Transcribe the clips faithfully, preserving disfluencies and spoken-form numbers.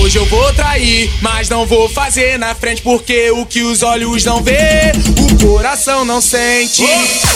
Hoje eu vou trair, mas não vou fazer na frente, porque o que os olhos não vê, o coração não sente.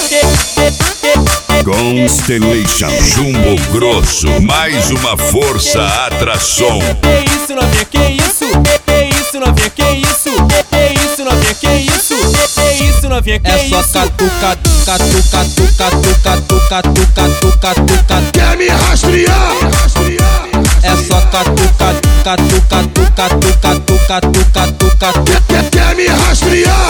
Constellation, chumbo grosso, mais uma força atração. Que isso, novinha, que isso? Que isso, novinha, que isso? Que isso, novinha, que isso? Que isso, novinha, que isso? É só catuca, catuca, catuca, catuca, catuca, catuca, catuca. Quer me rastrear? É só catuca, catuca, catuca, catuca, catuca, catuca. Quer, quer me rastrear?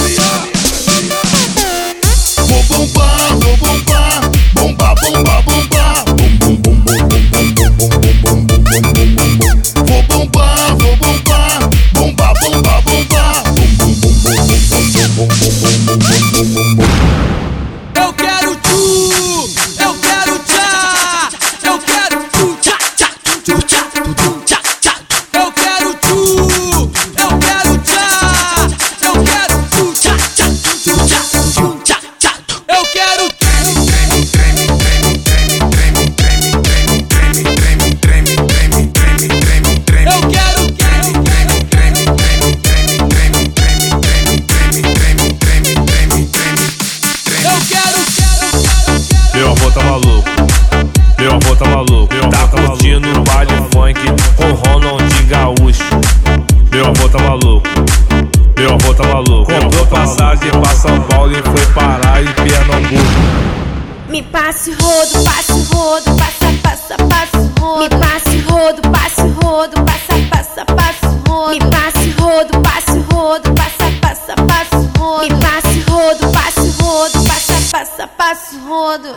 Vou bombar, vou bombar, bomba, bomba, bomba, bum bum bum bum bum bum bum bum bum bum. Vou bombar, vou bombar, bomba, bomba, bomba, bum bum bum bum bum bum bum bum bum. Eu quero tu, eu quero tchá, eu quero tu, tchá, tchá, tu, tchá, tu, tchá, tchá. Eu quero tu, eu quero tchá, eu quero tu, tchá, tchá, tu, tchá, tu, tchá, tchá. Eu quero Meu avô tá maluco, meu avô tá maluco, meu tá curtindo o baile funk com Ronald de Gaúcho. Meu avô tá maluco, meu avô tá maluco. Comprou passagem pra São Paulo e foi parar em Pernambuco. Me passe rodo, passe rodo, passa, passa, passe rodo. Me passe rodo, passe rodo, passa, passa, passe rodo. Me passe rodo, passe rodo, passa, passa, passe rodo. Me passe rodo, passe rodo, passa, passa, passe rodo.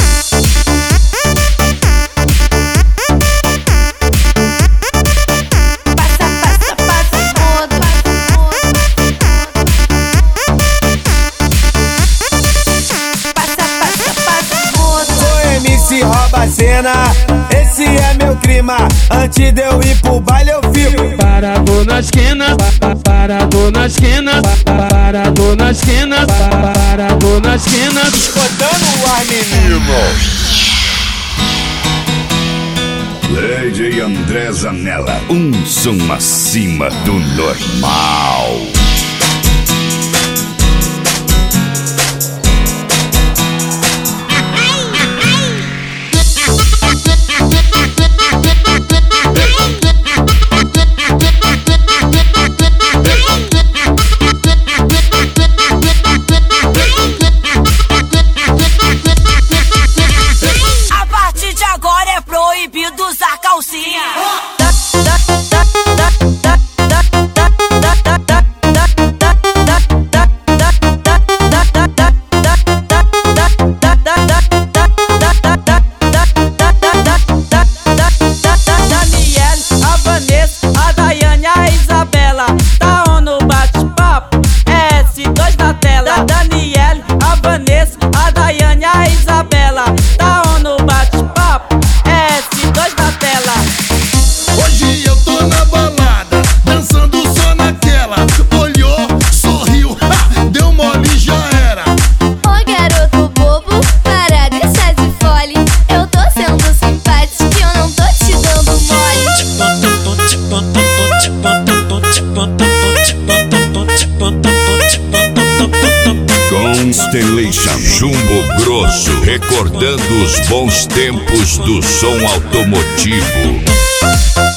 Rouba a cena, esse é meu clima. Antes de eu ir pro baile eu fico parado na esquina, parado na esquina, parado na esquina, parado na esquina, escutando o ar, menino. Lady André Zanella, um som acima do normal. Constellation, chumbo grosso, recordando os bons tempos do som automotivo.